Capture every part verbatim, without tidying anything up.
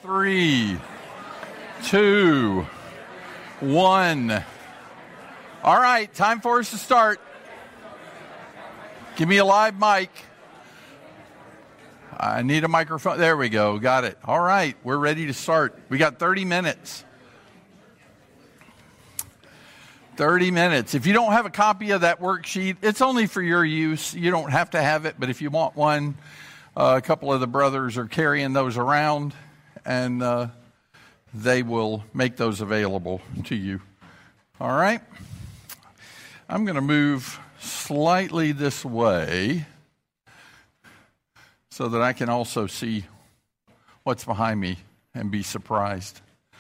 Three, two, one. All right, time for us to start. Give me a live mic. I need a microphone. There we go. Got it. All right, we're ready to start. We got thirty minutes. thirty minutes. If you don't have a copy of that worksheet, it's only for your use. You don't have to have it, but if you want one, uh, a couple of the brothers are carrying those around, and uh, they will make those available to you. All right? I'm going to move slightly this way so that I can also see what's behind me and be surprised.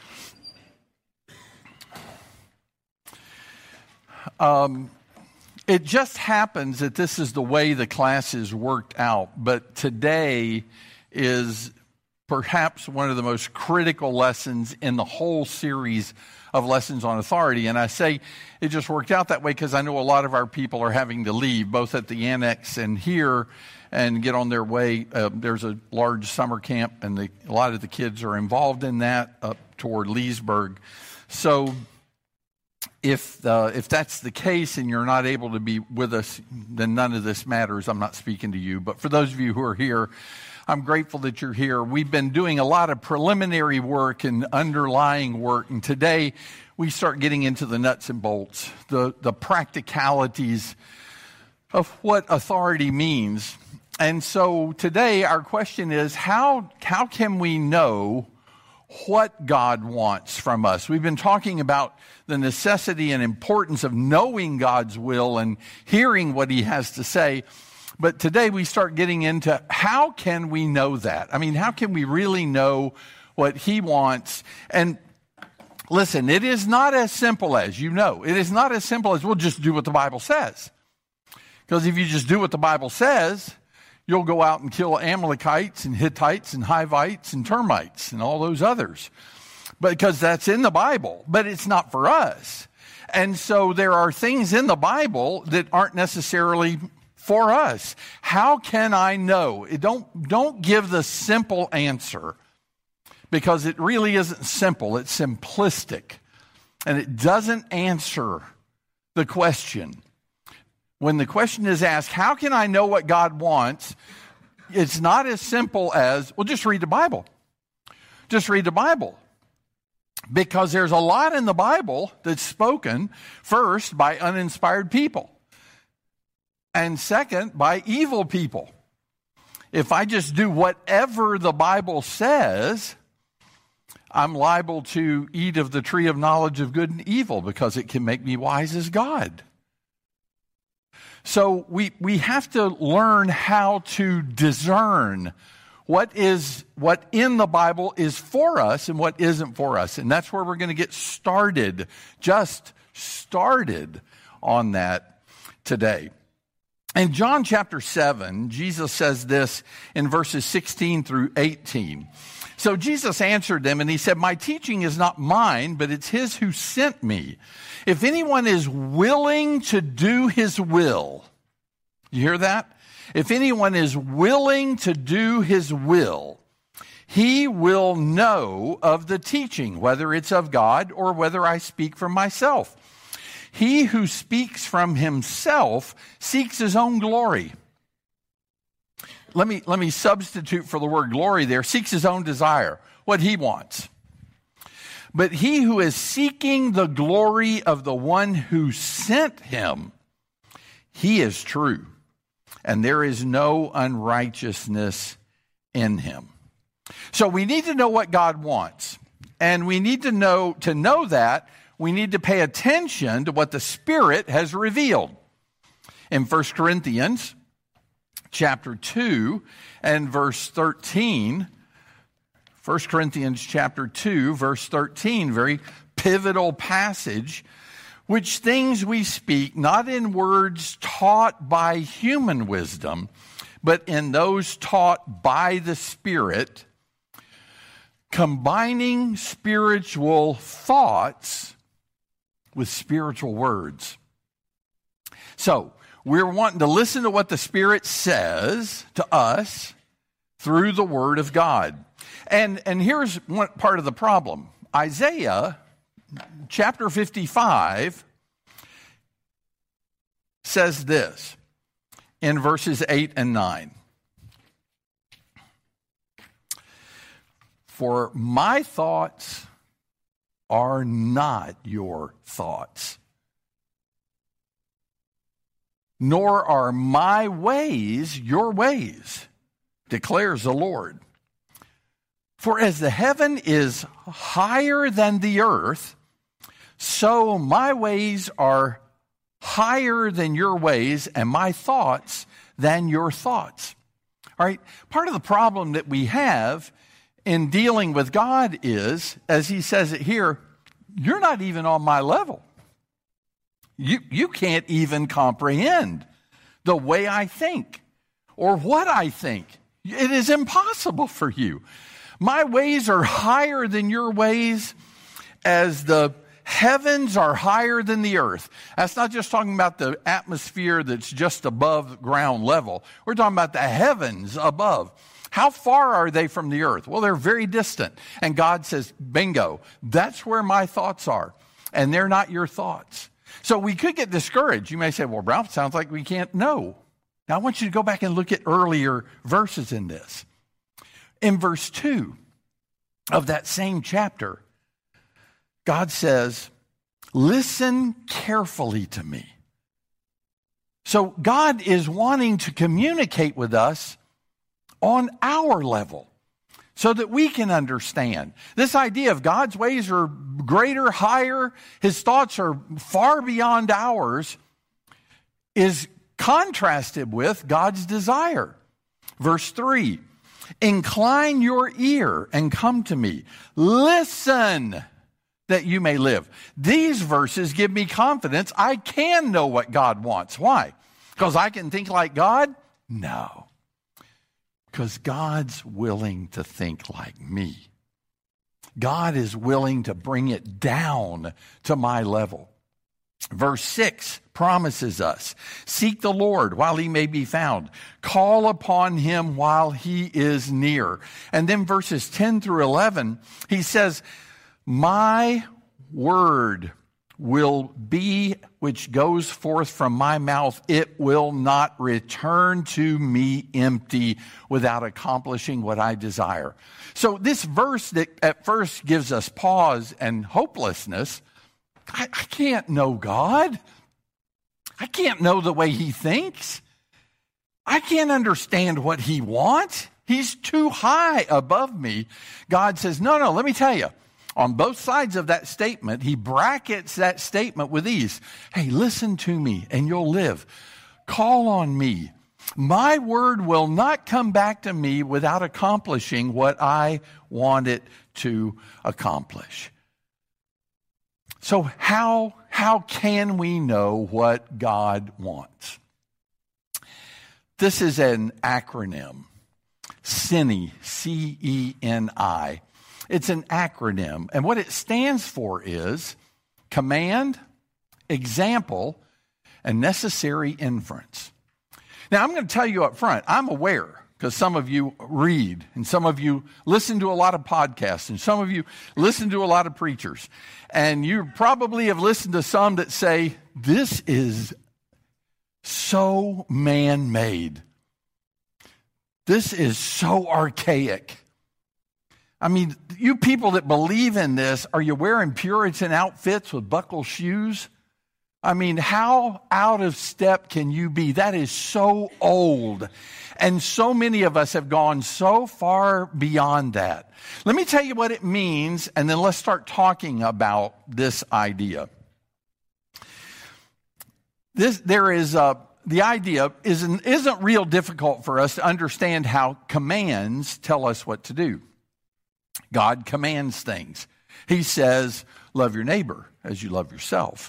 Um, it just happens that this is the way the class is worked out, but today is perhaps one of the most critical lessons in the whole series of lessons on authority. And I say it just worked out that way because I know a lot of our people are having to leave, both at the annex and here, and get on their way. Uh, there's a large summer camp, and the, a lot of the kids are involved in that up toward Leesburg. So if uh, if that's the case and you're not able to be with us, then none of this matters. I'm not speaking to you. But for those of you who are here, I'm grateful that you're here. We've been doing a lot of preliminary work and underlying work, and today we start getting into the nuts and bolts, the, the practicalities of what authority means. And so today our question is, how, how can we know what God wants from us? We've been talking about the necessity and importance of knowing God's will and hearing what He has to say. But today we start getting into how can we know that? I mean, how can we really know what He wants? And listen, it is not as simple as, you know, it is not as simple as we'll just do what the Bible says. Because if you just do what the Bible says, you'll go out and kill Amalekites and Hittites and Hivites and termites and all those others. But because that's in the Bible, but it's not for us. And so there are things in the Bible that aren't necessarily for us. How can I know? Don't, don't give the simple answer, because it really isn't simple. It's simplistic. And it doesn't answer the question. When the question is asked, how can I know what God wants? It's not as simple as, well, just read the Bible. Just read the Bible. Because there's a lot in the Bible that's spoken, first, by uninspired people. And second, by evil people. If I just do whatever the Bible says, I'm liable to eat of the tree of knowledge of good and evil because it can make me wise as God. So we we have to learn how to discern what is what in the Bible is for us and what isn't for us. And that's where we're going to get started, just started on that today. In John chapter seven, Jesus says this in verses sixteen through eighteen. So Jesus answered them and He said, "My teaching is not mine, but it's His who sent me. If anyone is willing to do His will," you hear that? If anyone is willing to do His will, he will know of the teaching, whether it's of God or whether I speak from myself. He who speaks from himself seeks his own glory. Let me, let me substitute for the word glory there. Seeks his own desire, what he wants. But he who is seeking the glory of the one who sent him, he is true, and there is no unrighteousness in him. So we need to know what God wants. And we need to know, to know that, we need to pay attention to what the Spirit has revealed. In First Corinthians chapter two and verse thirteen, First Corinthians chapter two, verse thirteen, very pivotal passage, which things we speak, not in words taught by human wisdom, but in those taught by the Spirit, combining spiritual thoughts with spiritual words. So, we're wanting to listen to what the Spirit says to us through the Word of God. And, and here's one part of the problem. Isaiah chapter fifty-five says this in verses eight and nine. For my thoughts are not your thoughts, nor are my ways your ways, declares the Lord. For as the heaven is higher than the earth, so my ways are higher than your ways, and my thoughts than your thoughts. All right, part of the problem that we have in dealing with God is, as he says it here, you're not even on my level. You, you can't even comprehend the way I think or what I think. It is impossible for you. My ways are higher than your ways, as the heavens are higher than the earth. That's not just talking about the atmosphere that's just above ground level. We're talking about the heavens above. How far are they from the earth? Well, they're very distant. And God says, bingo, that's where my thoughts are. And they're not your thoughts. So we could get discouraged. You may say, well, Ralph, sounds like we can't know. Now I want you to go back and look at earlier verses in this. In verse two of that same chapter, God says, listen carefully to me. So God is wanting to communicate with us on our level so that we can understand. This idea of God's ways are greater, higher, his thoughts are far beyond ours is contrasted with God's desire. Verse three, incline your ear and come to me. Listen that you may live. These verses give me confidence. I can know what God wants. Why? Because I can think like God? No. Because God's willing to think like me. God is willing to bring it down to my level. Verse six promises us, seek the Lord while he may be found. Call upon him while he is near. And then verses ten through eleven, he says, my word will be which goes forth from my mouth. It will not return to me empty without accomplishing what I desire. So this verse that at first gives us pause and hopelessness, I, I can't know God. I can't know the way he thinks. I can't understand what he wants. He's too high above me. God says, no, no, let me tell you. On both sides of that statement, he brackets that statement with these. Hey, listen to me and you'll live. Call on me. My word will not come back to me without accomplishing what I want it to accomplish. So how, how can we know what God wants? This is an acronym. C E N I, C E N I. It's an acronym, and what it stands for is command, example, and necessary inference. Now, I'm going to tell you up front, I'm aware, because some of you read, and some of you listen to a lot of podcasts, and some of you listen to a lot of preachers, and you probably have listened to some that say, this is so man-made. This is so archaic. I mean, you people that believe in this, are you wearing Puritan outfits with buckle shoes? I mean, how out of step can you be? That is so old. And so many of us have gone so far beyond that. Let me tell you what it means, and then let's start talking about this idea. This, there is a, the idea isn't, isn't real difficult for us to understand how commands tell us what to do. God commands things. He says, love your neighbor as you love yourself.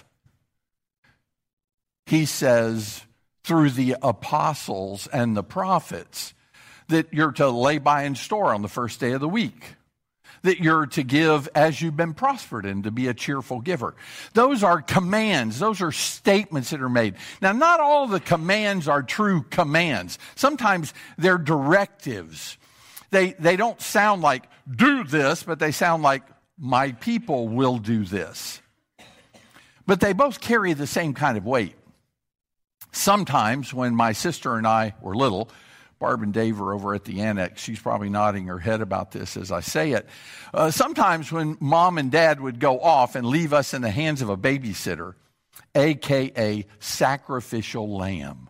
He says, through the apostles and the prophets, that you're to lay by and store on the first day of the week. That you're to give as you've been prospered and to be a cheerful giver. Those are commands. Those are statements that are made. Now, not all the commands are true commands. Sometimes they're directives. they, they don't sound like, do this, but they sound like, my people will do this. But they both carry the same kind of weight. Sometimes when my sister and I were little, Barb and Dave are over at the annex. She's probably nodding her head about this as I say it. Uh, sometimes when mom and dad would go off and leave us in the hands of a babysitter, a k a sacrificial lamb,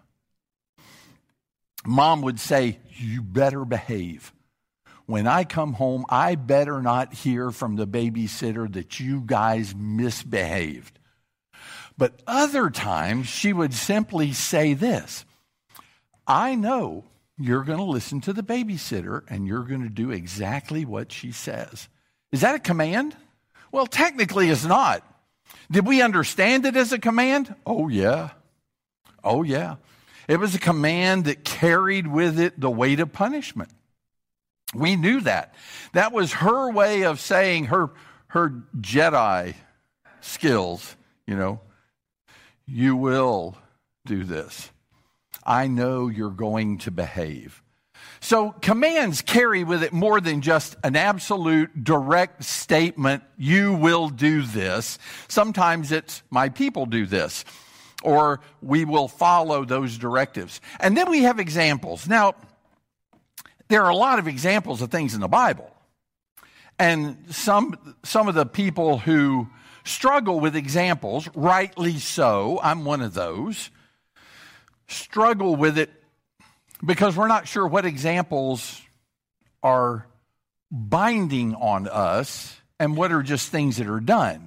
mom would say, you better behave. When I come home, I better not hear from the babysitter that you guys misbehaved. But other times, she would simply say this, I know you're going to listen to the babysitter and you're going to do exactly what she says. Is that a command? Well, technically it's not. Did we understand it as a command? Oh, yeah. Oh, yeah. It was a command that carried with it the weight of punishment. We knew that. That was her way of saying her, her Jedi skills, you know, you will do this. I know you're going to behave. So commands carry with it more than just an absolute direct statement, you will do this. Sometimes it's my people do this, or we will follow those directives. And then we have examples. Now, there are a lot of examples of things in the Bible. And some, some of the people who struggle with examples, rightly so, I'm one of those, struggle with it because we're not sure what examples are binding on us and what are just things that are done.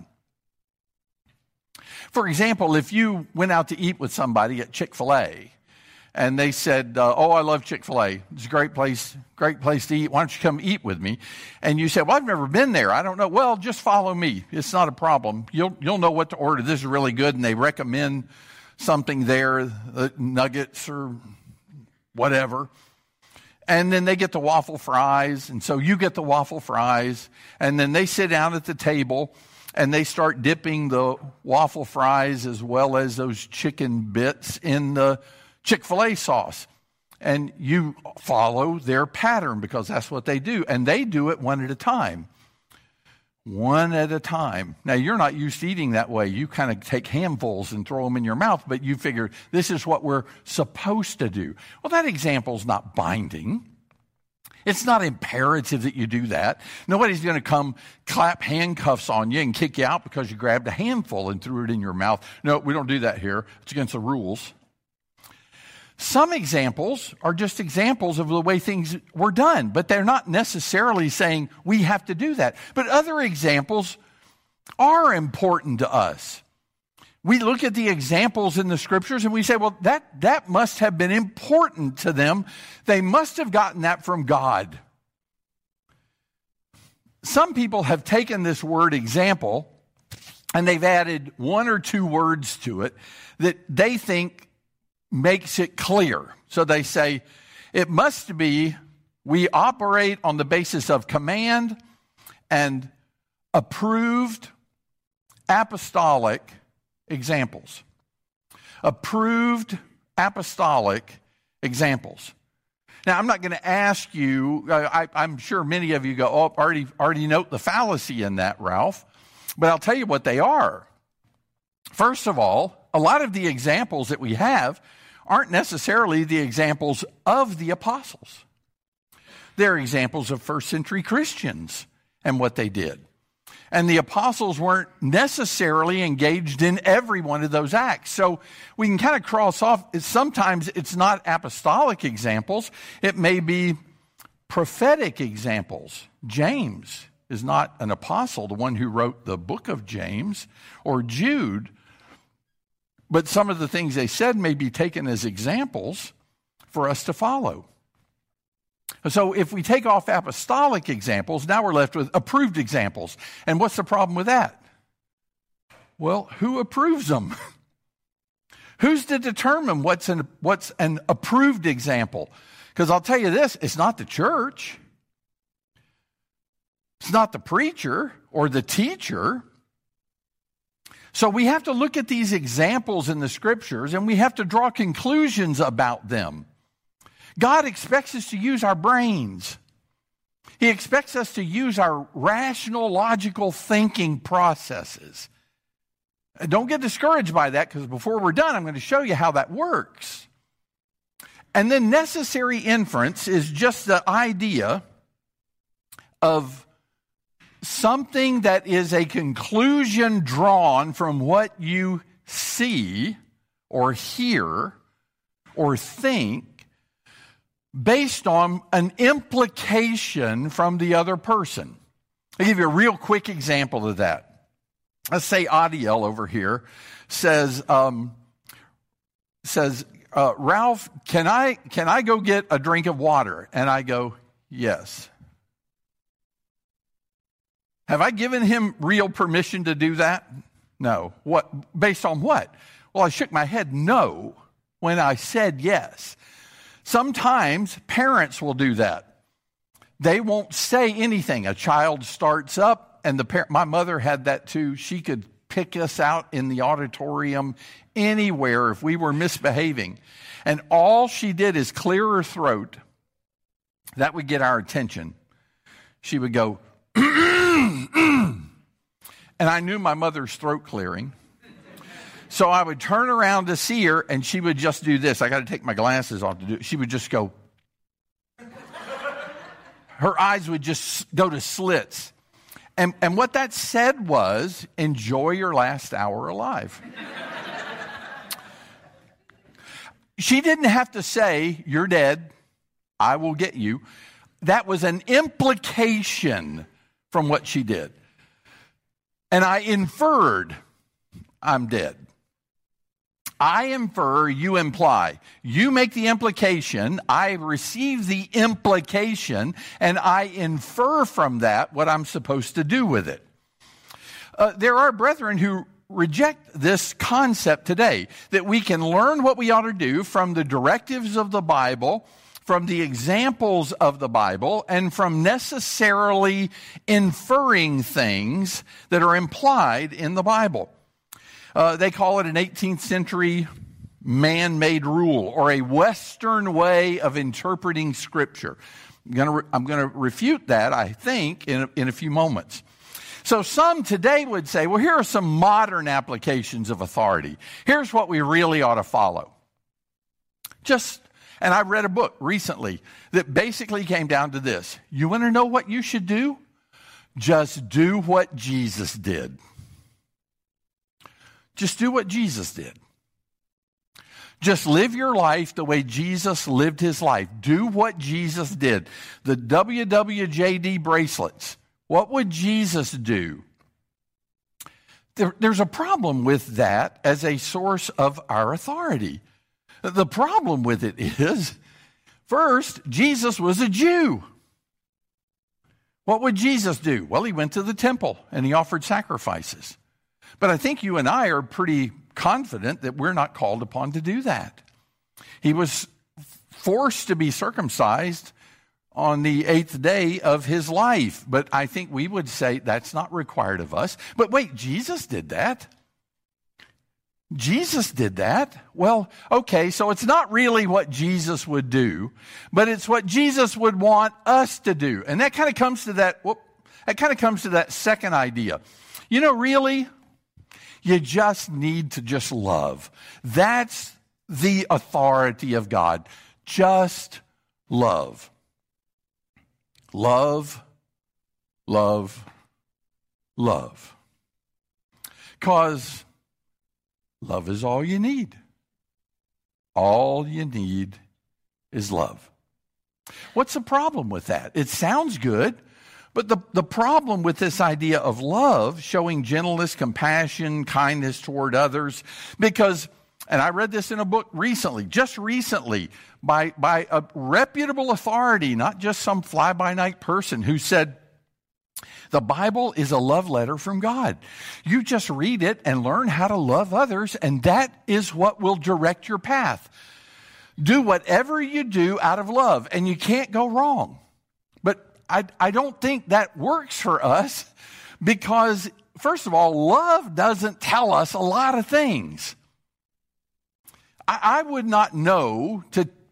For example, if you went out to eat with somebody at Chick-fil-A and they said, uh, oh, I love Chick-fil-A. It's a great place, great place to eat. Why don't you come eat with me? And you said, well, I've never been there. I don't know. Well, just follow me. It's not a problem. You'll, you'll know what to order. This is really good. And they recommend something there, uh, nuggets or whatever. And then they get the waffle fries. And so you get the waffle fries. And then they sit down at the table and they start dipping the waffle fries as well as those chicken bits in the Chick-fil-A sauce. And you follow their pattern because that's what they do. And they do it one at a time. One at a time. Now, you're not used to eating that way. You kind of take handfuls and throw them in your mouth, but you figure this is what we're supposed to do. Well, that example's not binding. It's not imperative that you do that. Nobody's going to come clap handcuffs on you and kick you out because you grabbed a handful and threw it in your mouth. No, we don't do that here. It's against the rules. Some examples are just examples of the way things were done, but they're not necessarily saying we have to do that. But other examples are important to us. We look at the examples in the scriptures and we say, well, that, that must have been important to them. They must have gotten that from God. Some people have taken this word example and they've added one or two words to it that they think makes it clear. So they say, it must be we operate on the basis of command and approved apostolic examples. Approved apostolic examples. Now, I'm not going to ask you, I, I'm sure many of you go, oh, already, already note the fallacy in that, Ralph. But I'll tell you what they are. First of all, a lot of the examples that we have aren't necessarily the examples of the apostles. They're examples of first century Christians and what they did. And the apostles weren't necessarily engaged in every one of those acts. So we can kind of cross off. Sometimes it's not apostolic examples. It may be prophetic examples. James is not an apostle, the one who wrote the book of James, or Jude. But some of the things they said may be taken as examples for us to follow. So if we take off apostolic examples, now we're left with approved examples. And what's the problem with that? Well, who approves them? Who's to determine what's an, what's an approved example? Because I'll tell you this, it's not the church. It's not the preacher or the teacher. So we have to look at these examples in the scriptures and we have to draw conclusions about them. God expects us to use our brains. He expects us to use our rational, logical thinking processes. Don't get discouraged by that, because before we're done, I'm going to show you how that works. And then necessary inference is just the idea of something that is a conclusion drawn from what you see or hear or think based on an implication from the other person. I'll give you a real quick example of that. Let's say Adiel over here says, um, says, uh, Ralph, can I can I go get a drink of water? And I go, yes. Have I given him real permission to do that? No. What? Based on what? Well, I shook my head no when I said yes. Sometimes parents will do that. They won't say anything. A child starts up, and the parent, my mother had that too. She could pick us out in the auditorium anywhere if we were misbehaving. And all she did is clear her throat. That would get our attention. She would go, and I knew my mother's throat clearing. So I would turn around to see her, and she would just do this. I got to take my glasses off to do it. She would just go. Her eyes would just go to slits. And, and what that said was, enjoy your last hour alive. She didn't have to say, you're dead, I will get you. That was an implication from what she did. And I inferred, I'm dead. I infer, you imply. You make the implication, I receive the implication, and I infer from that what I'm supposed to do with it. Uh, there are brethren who reject this concept today, that we can learn what we ought to do from the directives of the Bible, from the examples of the Bible, and from necessarily inferring things that are implied in the Bible. Uh, they call it an eighteenth century man-made rule, or a Western way of interpreting Scripture. I'm going to re- I'm going to refute that, I think, in a, in a few moments. So some today would say, well, here are some modern applications of authority. Here's what we really ought to follow. Just, and I read a book recently that basically came down to this. You want to know what you should do? Just do what Jesus did. Just do what Jesus did. Just live your life the way Jesus lived his life. Do what Jesus did. The W W J D bracelets. What would Jesus do? There, there's a problem with that as a source of our authority. The problem with it is, first, Jesus was a Jew. What would Jesus do? Well, he went to the temple and he offered sacrifices. But I think you and I are pretty confident that we're not called upon to do that. He was forced to be circumcised on the eighth day of his life. But I think we would say that's not required of us. But wait, Jesus did that. Jesus did that. Well, okay, so it's not really what Jesus would do, but it's what Jesus would want us to do. And that kind of comes to that, whoop, that kind of comes to that second idea. You know, really, you just need to just love. That's the authority of God. Just love. Love, love, love. Because love is all you need. All you need is love. What's the problem with that? It sounds good. But the, the problem with this idea of love, showing gentleness, compassion, kindness toward others, because, and I read this in a book recently, just recently, by, by a reputable authority, not just some fly-by-night person, who said, the Bible is a love letter from God. You just read it and learn how to love others, and that is what will direct your path. Do whatever you do out of love, and you can't go wrong. I, I don't think that works for us because, first of all, love doesn't tell us a lot of things. I, I would not know to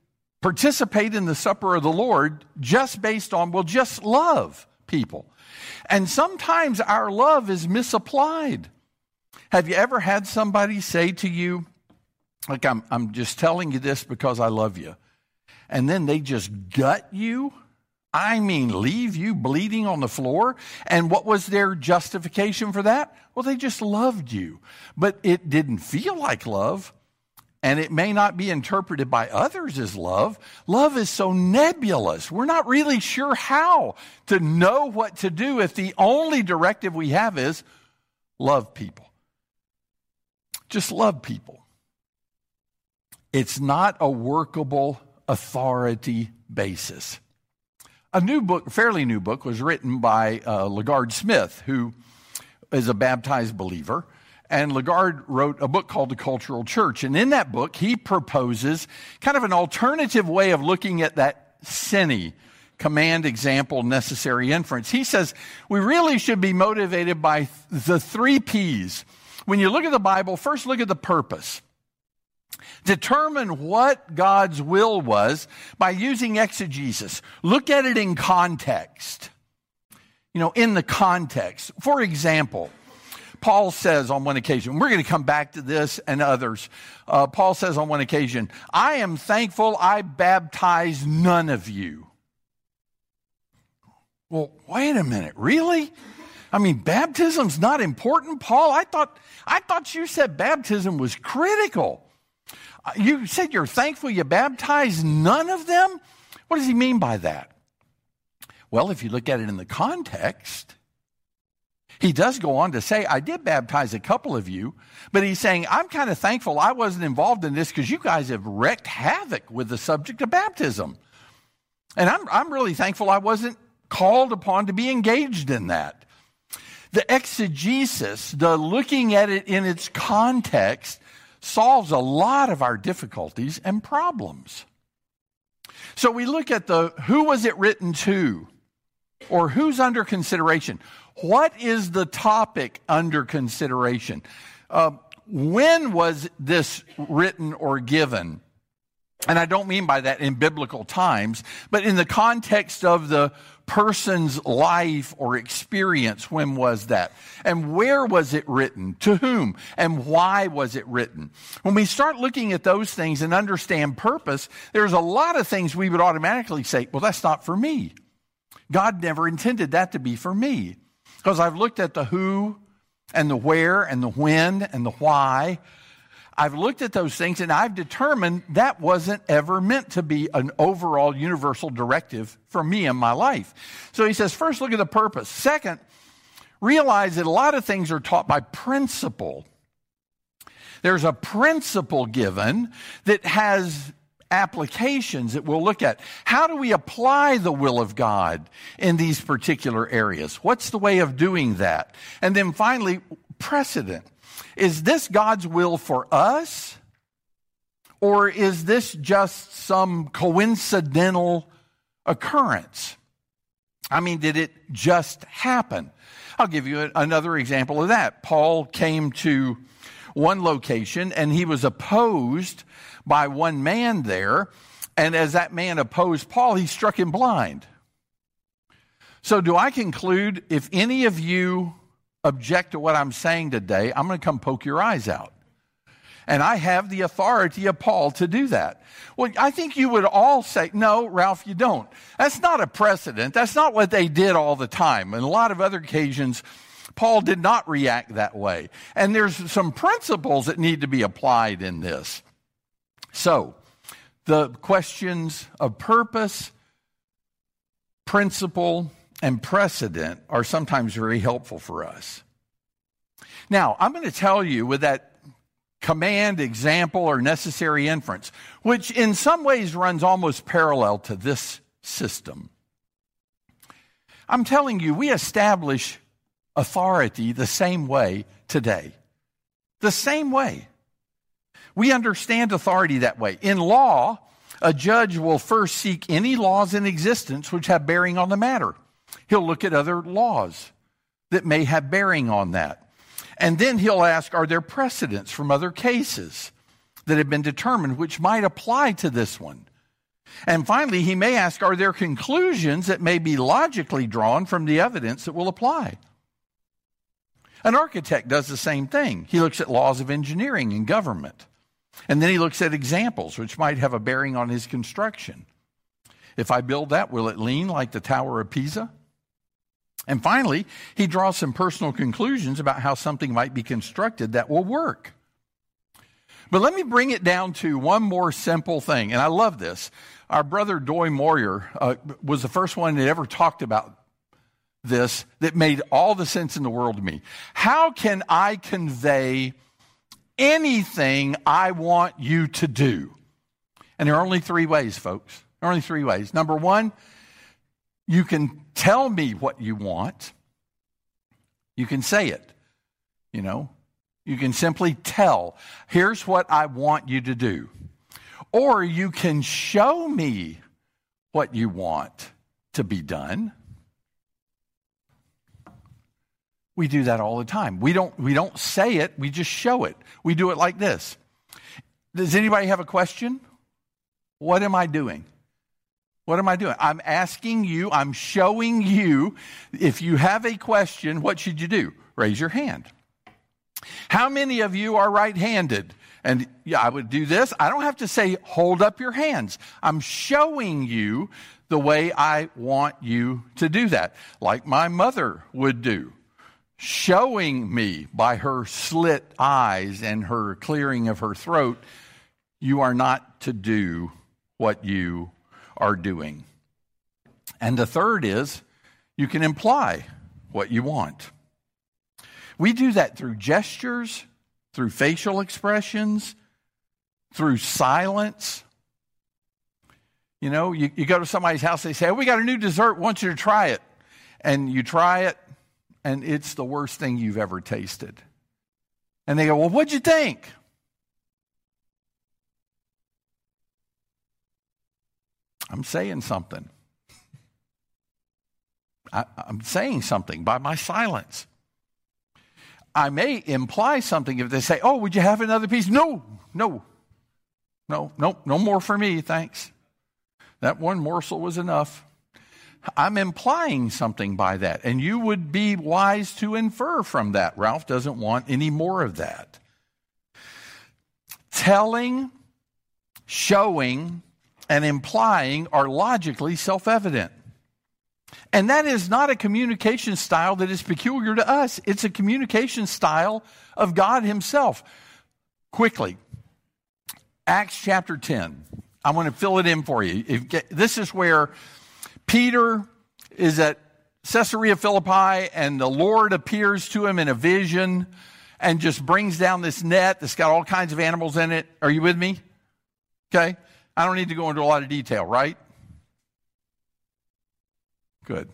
participate in the supper of the Lord just based on, well, just love people. And sometimes our love is misapplied. Have you ever had somebody say to you, like, I'm, I'm just telling you this because I love you, and then they just gut you? I mean, leave you bleeding on the floor. And what was their justification for that? Well, they just loved you. But it didn't feel like love. And it may not be interpreted by others as love. Love is so nebulous. We're not really sure how to know what to do if the only directive we have is love people. Just love people. It's not a workable authority basis. A new book, fairly new book, was written by uh, LaGard Smith, who is a baptized believer. And LaGard wrote a book called The Cultural Church. And in that book, he proposes kind of an alternative way of looking at that S E N I, command, example, necessary inference. He says we really should be motivated by the three P's. When you look at the Bible, first look at the purpose. Determine what God's will was by using exegesis. Look at it in context. You know, in the context. For example, Paul says on one occasion, we're going to come back to this and others. Uh, Paul says on one occasion, I am thankful I baptized none of you. Well, wait a minute, really? I mean, baptism's not important, Paul? I thought, I thought you said baptism was critical. You said you're thankful you baptized none of them? What does he mean by that? Well, if you look at it in the context, he does go on to say, I did baptize a couple of you, but he's saying, I'm kind of thankful I wasn't involved in this because you guys have wreaked havoc with the subject of baptism. And I'm, I'm really thankful I wasn't called upon to be engaged in that. The exegesis, the looking at it in its context, solves a lot of our difficulties and problems. So we look at the who was it written to, or who's under consideration. What is the topic under consideration? Uh, when was this written or given? And I don't mean by that in biblical times, but in the context of the person's life or experience. When was that? And where was it written? To whom? And why was it written? When we start looking at those things and understand purpose, there's a lot of things we would automatically say, well, that's not for me. God never intended that to be for me. Because I've looked at the who and the where and the when and the why. I've looked at those things and I've determined that wasn't ever meant to be an overall universal directive for me in my life. So he says, first, look at the purpose. Second, realize that a lot of things are taught by principle. There's a principle given that has applications that we'll look at. How do we apply the will of God in these particular areas? What's the way of doing that? And then finally, precedent. Is this God's will for us? Or is this just some coincidental occurrence? I mean, did it just happen? I'll give you another example of that. Paul came to one location and he was opposed by one man there. And as that man opposed Paul, he struck him blind. So do I conclude if any of you object to what I'm saying today, I'm going to come poke your eyes out. And I have the authority of Paul to do that. Well, I think you would all say, no, Ralph, you don't. That's not a precedent. That's not what they did all the time. And a lot of other occasions, Paul did not react that way. And there's some principles that need to be applied in this. So, the questions of purpose, principle, and precedent are sometimes very helpful for us. Now, I'm going to tell you with that command, example, or necessary inference, which in some ways runs almost parallel to this system. I'm telling you, we establish authority the same way today. The same way. We understand authority that way. In law, a judge will first seek any laws in existence which have bearing on the matter. He'll look at other laws that may have bearing on that. And then he'll ask, are there precedents from other cases that have been determined which might apply to this one? And finally, he may ask, are there conclusions that may be logically drawn from the evidence that will apply? An architect does the same thing. He looks at laws of engineering and government. And then he looks at examples which might have a bearing on his construction. If I build that, will it lean like the Tower of Pisa? And finally, he draws some personal conclusions about how something might be constructed that will work. But let me bring it down to one more simple thing, and I love this. Our brother Doy Moyer uh, was the first one that ever talked about this that made all the sense in the world to me. How can I convey anything I want you to do? And there are only three ways, folks. There are only three ways. Number one, you can tell me what you want. You can say it, you know. You can simply tell, here's what I want you to do. Or you can show me what you want to be done. We do that all the time. We don't, we don't say it, we just show it. We do it like this. Does anybody have a question? What am I doing? What am I doing? I'm asking you, I'm showing you. If you have a question, what should you do? Raise your hand. How many of you are right-handed? And yeah, I would do this. I don't have to say, hold up your hands. I'm showing you the way I want you to do that, like my mother would do, showing me by her slit eyes and her clearing of her throat, you are not to do what you are doing. And the third is, you can imply what you want. We do that through gestures, through facial expressions, through silence. You know, you, you go to somebody's house, they say, oh, we got a new dessert, want you to try it. And you try it, and it's the worst thing you've ever tasted. And they go, well, what'd you think? I'm saying something. I, I'm saying something by my silence. I may imply something if they say, oh, would you have another piece? No, no, no, no, no more for me, thanks. That one morsel was enough. I'm implying something by that, and you would be wise to infer from that. Ralph doesn't want any more of that. Telling, showing, and implying are logically self-evident. And that is not a communication style that is peculiar to us. It's a communication style of God himself. Quickly, Acts chapter ten. I want to fill it in for you. If, this is where Peter is at Caesarea Philippi, and the Lord appears to him in a vision and just brings down this net that's got all kinds of animals in it. Are you with me? Okay. I don't need to go into a lot of detail, right? Good.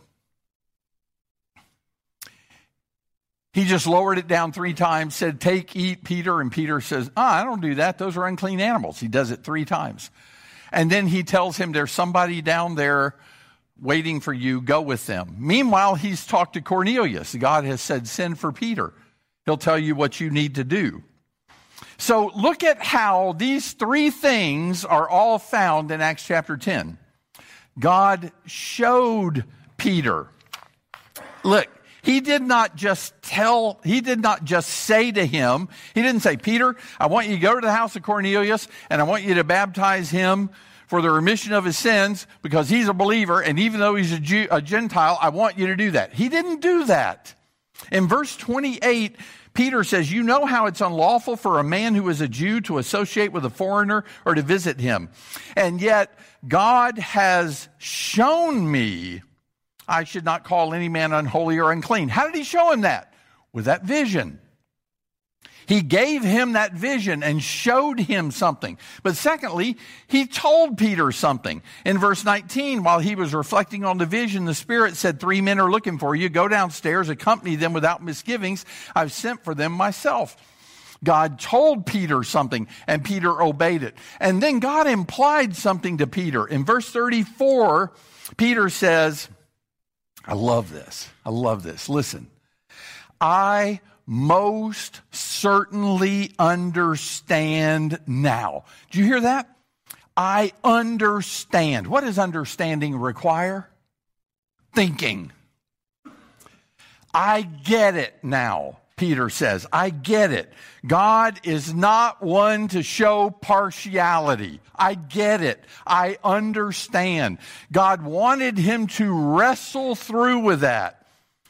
He just lowered it down three times, said, take, eat, Peter. And Peter says, ah, I don't do that. Those are unclean animals. He does it three times. And then he tells him, there's somebody down there waiting for you. Go with them. Meanwhile, he's talked to Cornelius. God has said, send for Peter. He'll tell you what you need to do. So look at how these three things are all found in Acts chapter ten. God showed Peter. Look, he did not just tell, he did not just say to him, he didn't say, Peter, I want you to go to the house of Cornelius and I want you to baptize him for the remission of his sins because he's a believer, and even though he's a, Jew, a Gentile, I want you to do that. He didn't do that. In verse twenty-eight, Peter says, you know how it's unlawful for a man who is a Jew to associate with a foreigner or to visit him. And yet God has shown me I should not call any man unholy or unclean. How did he show him that? With that vision. He gave him that vision and showed him something. But secondly, he told Peter something. In verse nineteen, while he was reflecting on the vision, the Spirit said, three men are looking for you. Go downstairs, accompany them without misgivings. I've sent for them myself. God told Peter something, and Peter obeyed it. And then God implied something to Peter. In verse thirty-four, Peter says, I love this. I love this. Listen, I most certainly understand now. Do you hear that? I understand. What does understanding require? Thinking. I get it now, Peter says. I get it. God is not one to show partiality. I get it. I understand. God wanted him to wrestle through with that.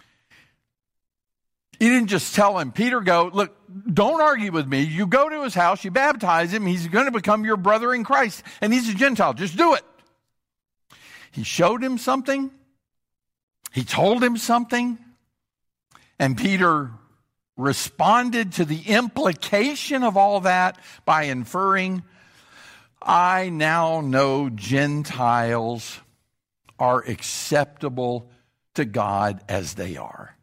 He didn't just tell him, Peter, go, look, don't argue with me. You go to his house, you baptize him, he's going to become your brother in Christ, and he's a Gentile. Just do it. He showed him something. He told him something. And Peter responded to the implication of all that by inferring, I now know Gentiles are acceptable to God as they are.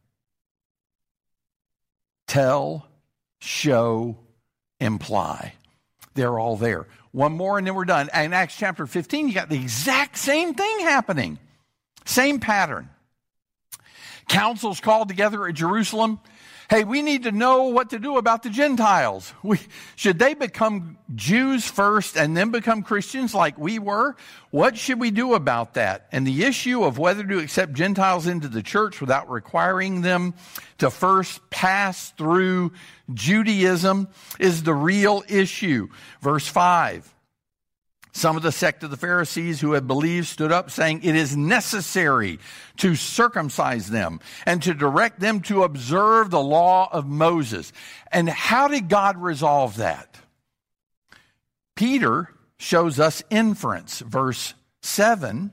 Tell, show, imply. They're all there. One more and then we're done. And in Acts chapter fifteen, you got the exact same thing happening. Same pattern. Councils called together at Jerusalem. Hey, we need to know what to do about the Gentiles. We, should they become Jews first and then become Christians like we were? What should we do about that? And the issue of whether to accept Gentiles into the church without requiring them to first pass through Judaism is the real issue. Verse five. Some of the sect of the Pharisees who had believed stood up saying, it is necessary to circumcise them and to direct them to observe the law of Moses. And how did God resolve that? Peter shows us inference. Verse seven,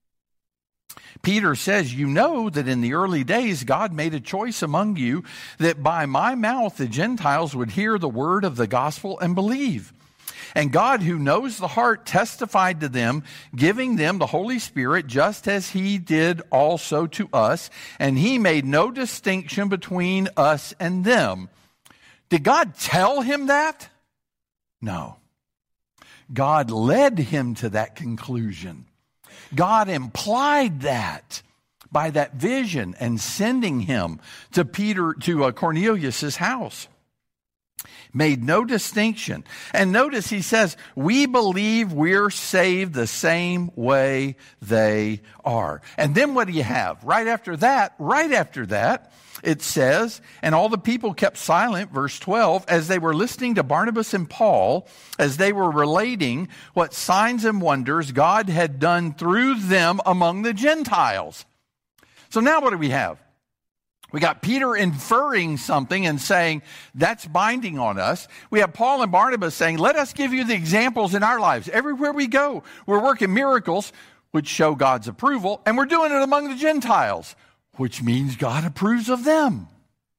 Peter says, you know that in the early days God made a choice among you that by my mouth the Gentiles would hear the word of the gospel and believe. And God, who knows the heart, testified to them, giving them the Holy Spirit, just as he did also to us. And he made no distinction between us and them. Did God tell him that? No. God led him to that conclusion. God implied that by that vision and sending him to Peter, to uh, Cornelius' house. Made no distinction. And notice he says, we believe we're saved the same way they are. And then what do you have? Right after that, right after that, it says, and all the people kept silent, verse twelve, as they were listening to Barnabas and Paul, as they were relating what signs and wonders God had done through them among the Gentiles. So now what do we have? We got Peter inferring something and saying, that's binding on us. We have Paul and Barnabas saying, let us give you the examples in our lives. Everywhere we go, we're working miracles which show God's approval, and we're doing it among the Gentiles, which means God approves of them.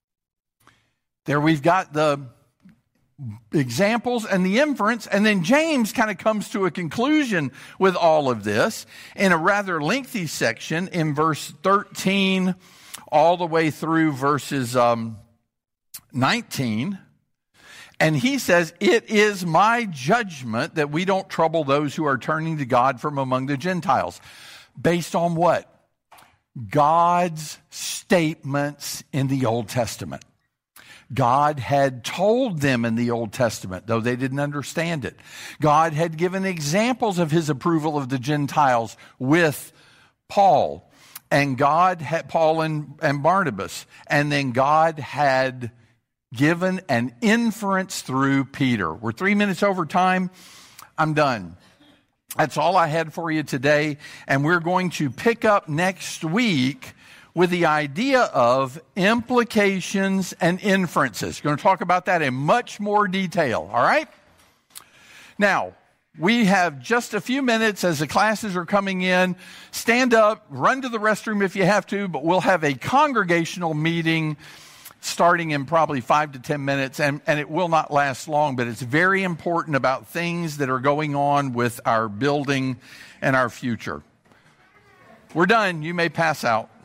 There we've got the examples and the inference, and then James kind of comes to a conclusion with all of this in a rather lengthy section in verse thirteen all the way through verses um, nineteen. And he says, it is my judgment that we don't trouble those who are turning to God from among the Gentiles. Based on what? God's statements in the Old Testament. God had told them in the Old Testament, though they didn't understand it. God had given examples of his approval of the Gentiles with Paul. And God had Paul and, and Barnabas. And then God had given an inference through Peter. We're three minutes over time. I'm done. That's all I had for you today. And we're going to pick up next week with the idea of implications and inferences. We're going to talk about that in much more detail. All right? Now, we have just a few minutes as the classes are coming in. Stand up, run to the restroom if you have to, but we'll have a congregational meeting starting in probably five to ten minutes, and, and it will not last long, but it's very important about things that are going on with our building and our future. We're done. You may pass out.